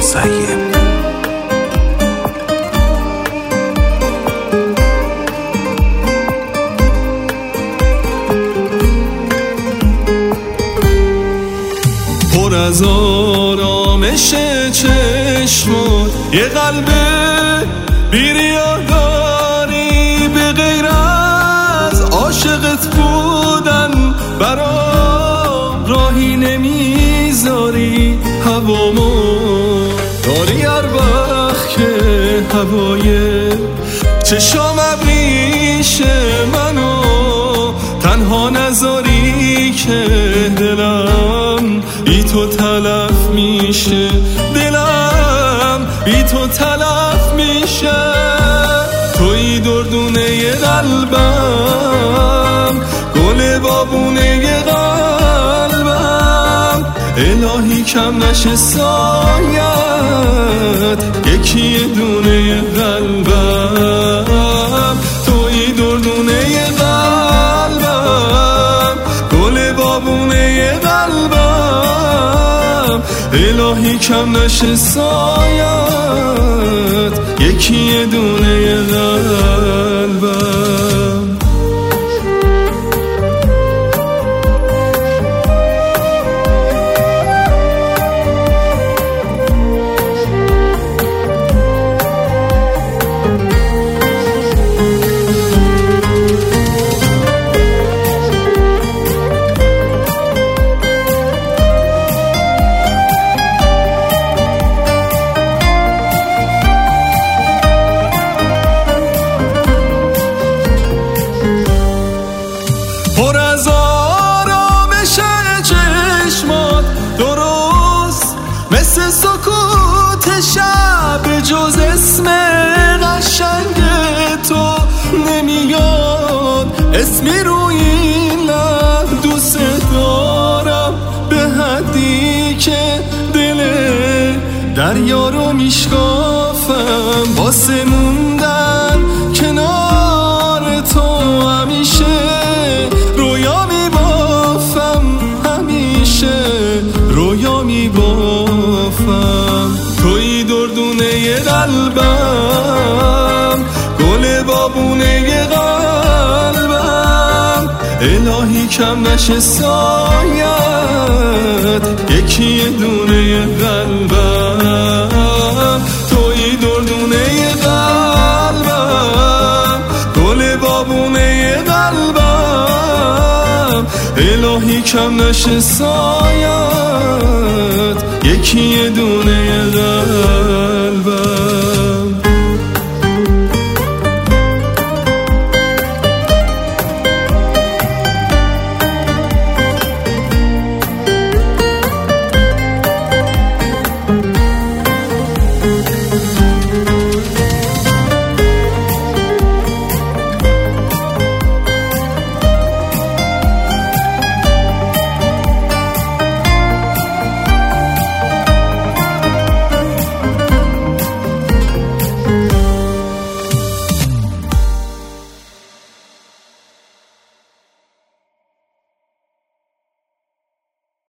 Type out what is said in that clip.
مسیم. پر از آرامش چشمات یه قلب بی‌ریا داری، به غیر از عاشقت بودن برام راهی نمیذاری. هوامو داری هر وقت که هوای چشام ابریشه منو تنها نذاری که دلم بی تو تلف میشه، دلم بی تو تلف میشه. توی دردونه قلبم، گل بابونه قلبم، الهی کم نشه سایت یکی دونه قلبم. توی دردونه قلبم، گل بابونه قلبم، الهی کم نشه سایت یکی دونه قلبم. پر از آرامش چشمات درست مثل سکوت شب، جز اسم قشنگ تو نمیاد اسمی روی این لب. دوست دارم به حدی که دل دریا رو میشکافم، واسه موندن کنار تو همیشه رویا میبافم، همیشه رویا میبافم. توی دردونه قلبم، گل بابونه قلبم، الهی کم نشه سایت یکی دونه قلبم. توی دردونه قلبم، گل بابونه قلبم، الهی کم نشه سایت یکی دونه قلبم.